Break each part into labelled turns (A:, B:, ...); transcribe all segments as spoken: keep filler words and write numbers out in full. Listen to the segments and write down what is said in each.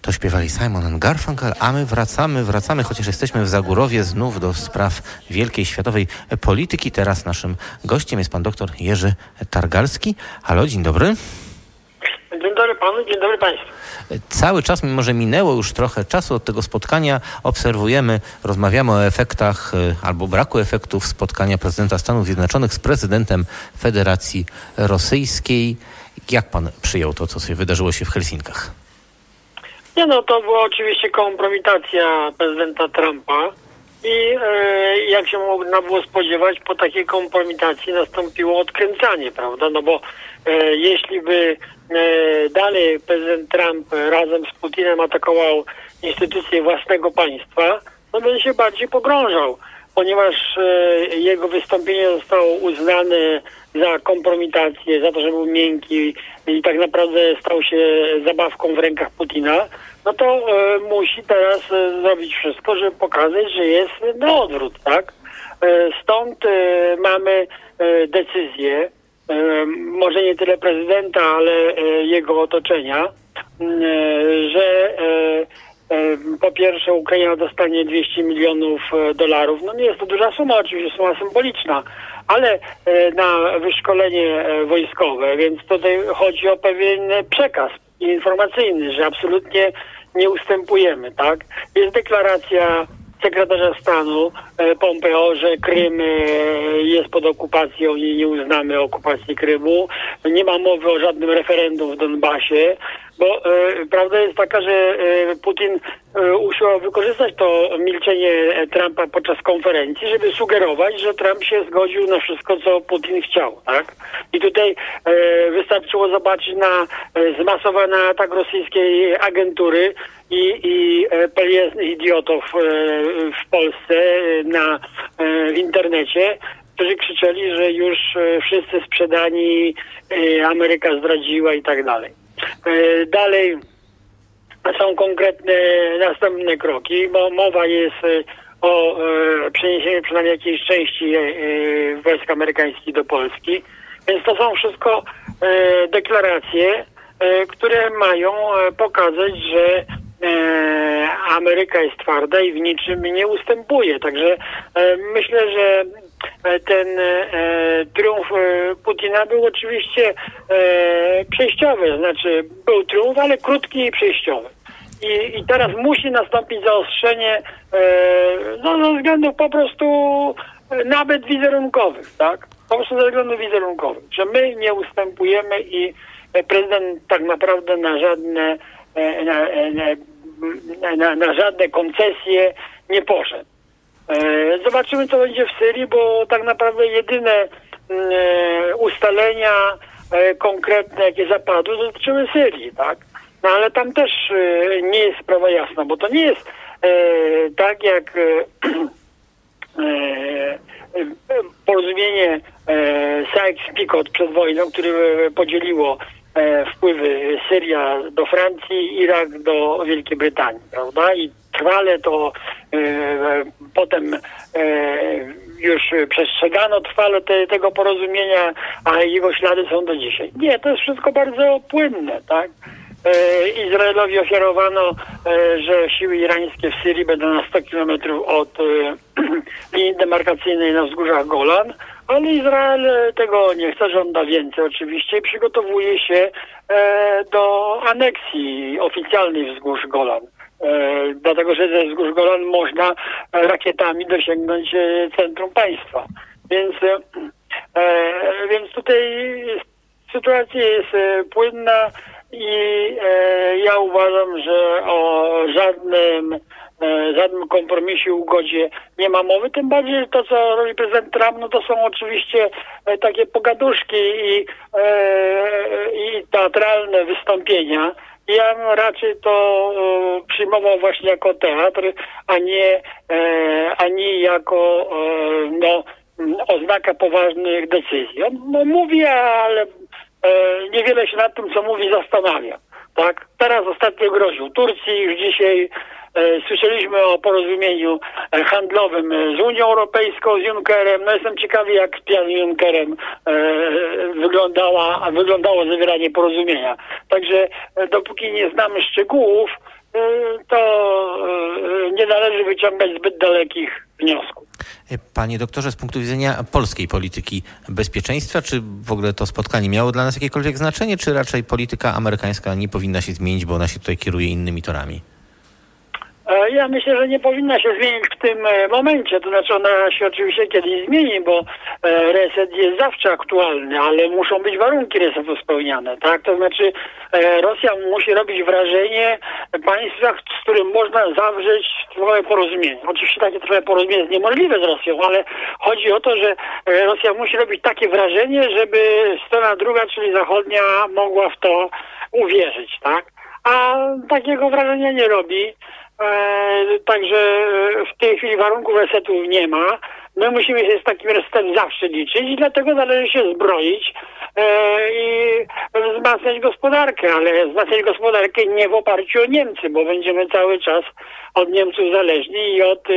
A: To śpiewali Simon and Garfunkel, a my wracamy, wracamy, chociaż jesteśmy w Zagórowie, znów do spraw wielkiej światowej polityki. Teraz naszym gościem jest pan doktor Jerzy Targalski. Halo, dzień dobry.
B: Dzień dobry panu, dzień dobry państwu.
A: Cały czas, mimo że minęło już trochę czasu od tego spotkania, obserwujemy, rozmawiamy o efektach albo braku efektów spotkania prezydenta Stanów Zjednoczonych z prezydentem Federacji Rosyjskiej. Jak pan przyjął to, co się wydarzyło się w Helsinkach?
B: Nie no, to była oczywiście kompromitacja prezydenta Trumpa i e, jak się można było spodziewać, po takiej kompromitacji nastąpiło odkręcanie, prawda? No bo e, jeśli by e, dalej prezydent Trump razem z Putinem atakował instytucje własnego państwa, no by się bardziej pogrążał, ponieważ e, jego wystąpienie zostało uznane za kompromitację, za to, że był miękki i tak naprawdę stał się zabawką w rękach Putina, no to e, musi teraz e, zrobić wszystko, żeby pokazać, że jest na odwrót, tak? E, stąd e, mamy e, decyzję, e, może nie tyle prezydenta, ale e, jego otoczenia, e, że e, po pierwsze Ukraina dostanie dwieście milionów dolarów. No nie jest to duża suma, oczywiście suma symboliczna, ale na wyszkolenie wojskowe, więc tutaj chodzi o pewien przekaz informacyjny, że absolutnie nie ustępujemy, tak? Jest deklaracja sekretarza stanu Pompeo, że Krym jest pod okupacją i nie uznamy okupacji Krymu. Nie ma mowy o żadnym referendum w Donbasie, bo e, prawda jest taka, że e, Putin e, usiłował wykorzystać to milczenie Trumpa podczas konferencji, żeby sugerować, że Trump się zgodził na wszystko, co Putin chciał, tak? I tutaj e, wystarczyło zobaczyć na e, zmasowany atak rosyjskiej agentury i, i e, pelieznych idiotów e, w Polsce e, na, e, w internecie, którzy krzyczeli, że już e, wszyscy sprzedani, e, Ameryka zdradziła i tak dalej. Dalej są konkretne następne kroki, bo mowa jest o przeniesieniu przynajmniej jakiejś części wojsk amerykańskich do Polski. Więc to są wszystko deklaracje, które mają pokazać, że Ameryka jest twarda i w niczym nie ustępuje. Także myślę, że ten e, triumf e, Putina był oczywiście e, przejściowy, znaczy był triumf, ale krótki i przejściowy. I, i teraz musi nastąpić zaostrzenie e, no, ze względów po prostu e, nawet wizerunkowych, tak? Po prostu ze względów wizerunkowych, że my nie ustępujemy i prezydent tak naprawdę na żadne e, na, na, na, na żadne koncesje nie poszedł. Zobaczymy, co będzie w Syrii, bo tak naprawdę jedyne e, ustalenia e, konkretne, jakie zapadły, dotyczyły Syrii, tak? No ale tam też e, nie jest sprawa jasna, bo to nie jest e, tak jak e, e, porozumienie e, Sykes-Picot przed wojną, które podzieliło e, wpływy Syria do Francji, Irak do Wielkiej Brytanii, prawda? I trwale to e, potem e, już przestrzegano trwale te, tego porozumienia, a jego ślady są do dzisiaj. Nie, to jest wszystko bardzo płynne, tak? E, Izraelowi ofiarowano, e, że siły irańskie w Syrii będą na sto kilometrów od e, linii demarkacyjnej na wzgórzach Golan, ale Izrael tego nie chce, żąda więcej oczywiście i przygotowuje się e, do aneksji oficjalnej wzgórz Golan. E, dlatego, że ze wzgórz Golan można rakietami dosięgnąć e, centrum państwa. Więc, e, więc tutaj sytuacja jest e, płynna i e, ja uważam, że o żadnym e, żadnym kompromisie, ugodzie nie ma mowy, tym bardziej to, co robi prezydent Trump, no to są oczywiście e, takie pogaduszki i, e, i teatralne wystąpienia. Ja bym raczej to e, przyjmował właśnie jako teatr, a nie, e, a nie jako e, no, oznaka poważnych decyzji. On no, mówi, ale e, niewiele się nad tym, co mówi, zastanawia. Tak? Teraz ostatnio groził Turcji, już dzisiaj e, słyszeliśmy o porozumieniu handlowym z Unią Europejską, z Junckerem. No jestem ciekawy, jak z panem Junckerem e, wyglądała, wyglądało zawieranie porozumienia. Także e, dopóki nie znamy szczegółów, e, to nie należy wyciągać zbyt dalekich wniosków.
A: Panie doktorze, z punktu widzenia polskiej polityki bezpieczeństwa, czy w ogóle to spotkanie miało dla nas jakiekolwiek znaczenie, czy raczej polityka amerykańska nie powinna się zmienić, bo ona się tutaj kieruje innymi torami?
B: Ja myślę, że nie powinna się zmienić w tym momencie, to znaczy ona się oczywiście kiedyś zmieni, bo reset jest zawsze aktualny, ale muszą być warunki resetu spełniane, tak? To znaczy Rosja musi robić wrażenie państwa, z którym można zawrzeć trwałe porozumienie. Oczywiście takie trwałe porozumienie jest niemożliwe z Rosją, ale chodzi o to, że Rosja musi robić takie wrażenie, żeby strona druga, czyli zachodnia, mogła w to uwierzyć, tak? A takiego wrażenia nie robi. Także w tej chwili warunków resetu nie ma. My musimy się z takim resetem zawsze liczyć i dlatego należy się zbroić i wzmacniać gospodarkę, ale wzmacniać gospodarkę nie w oparciu o Niemcy, bo będziemy cały czas od Niemców zależni i od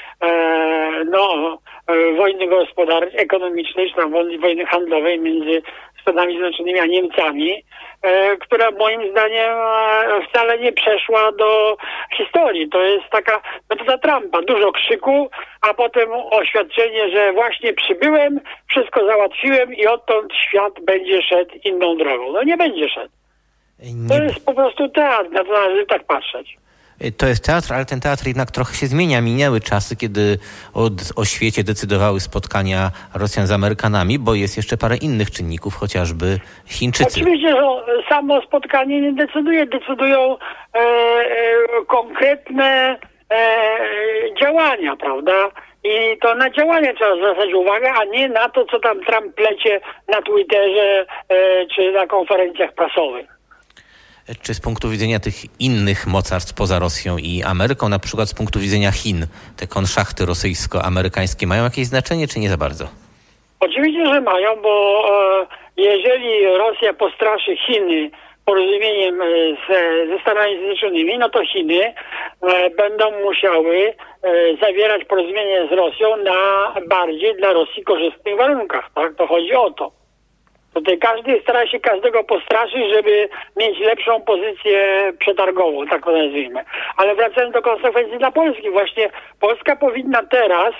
B: no, wojny gospodarczej, ekonomicznej, czy tam wojny handlowej między Stanami Zjednoczonymi a Niemcami, która moim zdaniem wcale nie przeszła do historii. To jest taka metoda Trumpa. Dużo krzyku, a potem oświadczenie, że właśnie przybyłem, wszystko załatwiłem i odtąd świat będzie szedł inną drogą. No nie będzie szedł. To nie... jest po prostu teatr, na to należy tak patrzeć.
A: To jest teatr, ale ten teatr jednak trochę się zmienia. Minęły czasy, kiedy od, o świecie decydowały spotkania Rosjan z Amerykanami, bo jest jeszcze parę innych czynników, chociażby Chińczycy.
B: Oczywiście, że samo spotkanie nie decyduje. Decydują e, e, konkretne e, działania, prawda? I to na działania trzeba zwracać uwagę, a nie na to, co tam Trump plecie na Twitterze e, czy na konferencjach prasowych.
A: Czy z punktu widzenia tych innych mocarstw poza Rosją i Ameryką, na przykład z punktu widzenia Chin, te konszachty rosyjsko-amerykańskie mają jakieś znaczenie, czy nie za bardzo?
B: Oczywiście, że mają, bo e, jeżeli Rosja postraszy Chiny porozumieniem z, ze Stanami Zjednoczonymi, no to Chiny e, będą musiały e, zawierać porozumienie z Rosją na bardziej dla Rosji korzystnych warunkach. Tak? To chodzi o to. Tutaj każdy stara się każdego postraszyć, żeby mieć lepszą pozycję przetargową, tak to nazwijmy. Ale wracając do konsekwencji dla Polski, właśnie Polska powinna teraz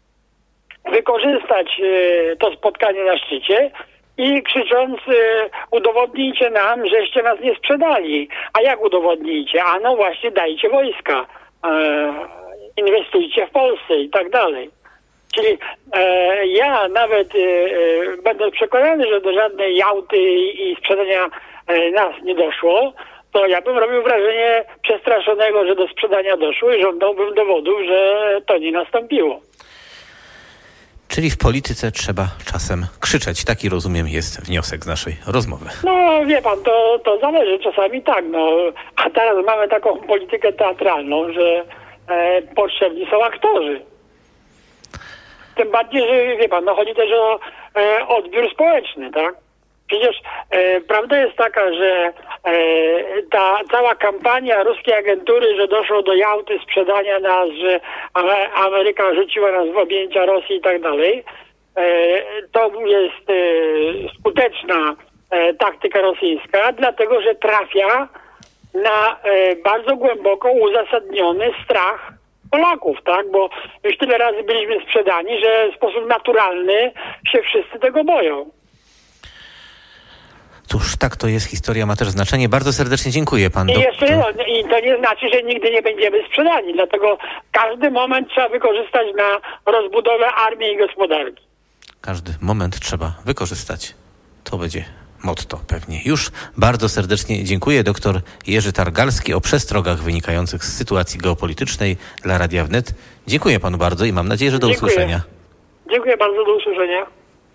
B: wykorzystać e, to spotkanie na szczycie i krzycząc e, udowodnijcie nam, żeście nas nie sprzedali. A jak udowodnijcie? A no właśnie dajcie wojska, e, inwestujcie w Polsce i tak dalej. Czyli e, ja nawet e, będąc przekonany, że do żadnej Jałty i, i sprzedania e, nas nie doszło, to ja bym robił wrażenie przestraszonego, że do sprzedania doszło i żądałbym dowodów, że to nie nastąpiło.
A: Czyli w polityce trzeba czasem krzyczeć. Taki, rozumiem, jest wniosek z naszej rozmowy.
B: No wie pan, to, to zależy. Czasami tak, no. A teraz mamy taką politykę teatralną, że e, potrzebni są aktorzy. Tym bardziej, że wie pan, no chodzi też o e, odbiór społeczny, tak? Przecież e, prawda jest taka, że e, ta cała kampania ruskiej agentury, że doszło do Jałty, sprzedania nas, że Ameryka rzuciła nas w objęcia Rosji i tak dalej, e, to jest e, skuteczna e, taktyka rosyjska, dlatego że trafia na e, bardzo głęboko uzasadniony strach Polaków, tak? Bo już tyle razy byliśmy sprzedani, że w sposób naturalny się wszyscy tego boją.
A: Cóż, tak to jest, historia ma też znaczenie. Bardzo serdecznie dziękuję panu.
B: I jeszcze jedno, i to nie znaczy, że nigdy nie będziemy sprzedani, dlatego każdy moment trzeba wykorzystać na rozbudowę armii i gospodarki.
A: Każdy moment trzeba wykorzystać. To będzie motto pewnie. Już bardzo serdecznie dziękuję. Doktor Jerzy Targalski o przestrogach wynikających z sytuacji geopolitycznej dla Radia Wnet. Dziękuję panu bardzo i mam nadzieję, że do
B: Dziękuję.
A: usłyszenia.
B: Dziękuję bardzo, do usłyszenia.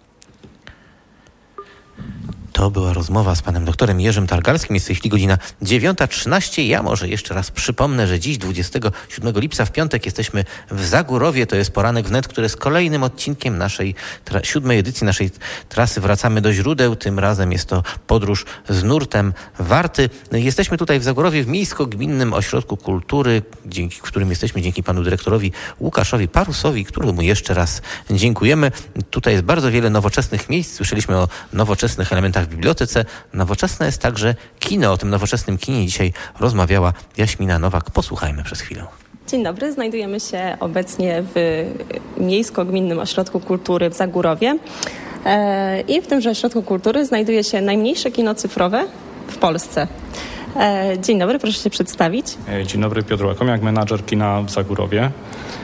A: To była rozmowa z panem doktorem Jerzym Targalskim. Jest w tej chwili godzina dziewiąta trzynaście. Ja może jeszcze raz przypomnę, że dziś dwudziestego siódmego lipca w piątek jesteśmy w Zagórowie. To jest poranek wnet, który jest kolejnym odcinkiem naszej tra- siódmej edycji naszej trasy Wracamy do źródeł. Tym razem jest to podróż z nurtem Warty. Jesteśmy tutaj w Zagórowie w Miejsko-Gminnym Ośrodku Kultury, dzięki którym jesteśmy dzięki panu dyrektorowi Łukaszowi Parusowi, któremu jeszcze raz dziękujemy. Tutaj jest bardzo wiele nowoczesnych miejsc. Słyszeliśmy o nowoczesnych elementach bibliotece nowoczesne jest także kino. O tym nowoczesnym kinie dzisiaj rozmawiała Jaśmina Nowak. Posłuchajmy przez chwilę.
C: Dzień dobry, znajdujemy się obecnie w Miejsko-Gminnym Ośrodku Kultury w Zagórowie i w tymże Ośrodku Kultury znajduje się najmniejsze kino cyfrowe w Polsce. Dzień dobry, proszę się przedstawić.
D: Dzień dobry, Piotr Łakomiak, menadżer kina w Zagórowie.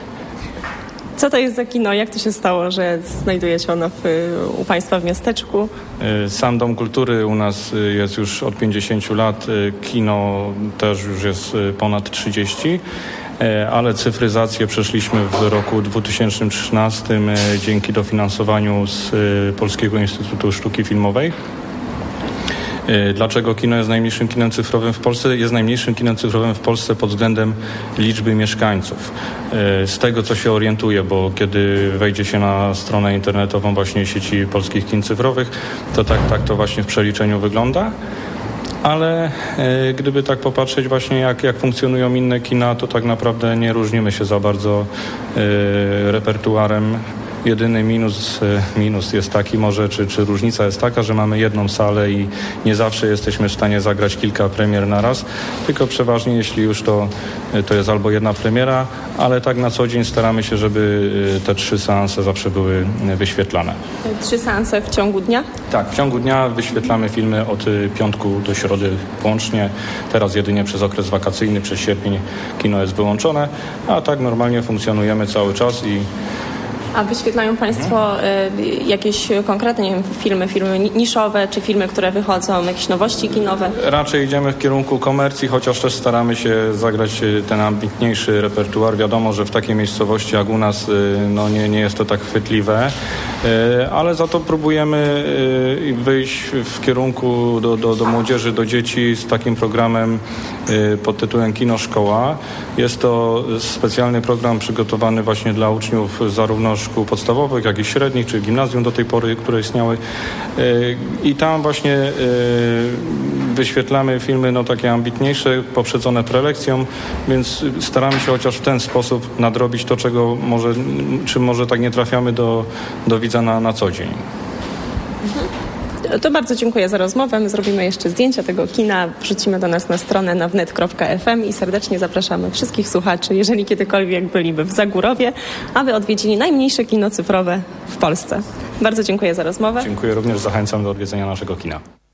C: Co to jest za kino? Jak to się stało, że znajduje się ono w, u Państwa w miasteczku?
D: Sam Dom Kultury u nas jest już od pięćdziesięciu lat. Kino też już jest ponad trzydzieści, ale cyfryzację przeszliśmy w roku dwa tysiące trzynastym dzięki dofinansowaniu z Polskiego Instytutu Sztuki Filmowej. Dlaczego kino jest najmniejszym kinem cyfrowym w Polsce? Jest najmniejszym kinem cyfrowym w Polsce pod względem liczby mieszkańców. Z tego, co się orientuję, bo kiedy wejdzie się na stronę internetową właśnie sieci polskich kin cyfrowych, to tak, tak to właśnie w przeliczeniu wygląda. Ale e, gdyby tak popatrzeć właśnie jak, jak funkcjonują inne kina, to tak naprawdę nie różnimy się za bardzo e, repertuarem. Jedyny minus, minus jest taki może, czy, czy różnica jest taka, że mamy jedną salę i nie zawsze jesteśmy w stanie zagrać kilka premier na raz, tylko przeważnie jeśli już to, to jest albo jedna premiera, ale tak na co dzień staramy się, żeby te trzy seanse zawsze były wyświetlane.
C: Trzy seanse w ciągu dnia?
D: Tak, w ciągu dnia wyświetlamy filmy od piątku do środy włącznie. Teraz jedynie przez okres wakacyjny, przez sierpień kino jest wyłączone, a tak normalnie funkcjonujemy cały czas i
C: A wyświetlają Państwo y, jakieś konkretne, nie wiem, filmy, filmy niszowe, czy filmy, które wychodzą, jakieś nowości kinowe?
D: Raczej idziemy w kierunku komercji, chociaż też staramy się zagrać ten ambitniejszy repertuar. Wiadomo, że w takiej miejscowości jak u nas y, no nie, nie jest to tak chwytliwe, y, ale za to próbujemy y, wyjść w kierunku do, do, do młodzieży, do dzieci z takim programem y, pod tytułem Kino Szkoła. Jest to specjalny program przygotowany właśnie dla uczniów zarówno szkół podstawowych, jak i średnich, czy gimnazjum do tej pory, które istniały. I tam właśnie wyświetlamy filmy no, takie ambitniejsze, poprzedzone prelekcją, więc staramy się chociaż w ten sposób nadrobić to, czego może, czym może tak nie trafiamy do, do widza na, na co dzień.
C: Mhm. To bardzo dziękuję za rozmowę. My zrobimy jeszcze zdjęcia tego kina, wrzucimy do nas na stronę nawnet kropka ef em i serdecznie zapraszamy wszystkich słuchaczy, jeżeli kiedykolwiek byliby w Zagórowie, aby odwiedzili najmniejsze kino cyfrowe w Polsce. Bardzo dziękuję za rozmowę.
D: Dziękuję również, zachęcam do odwiedzenia naszego kina.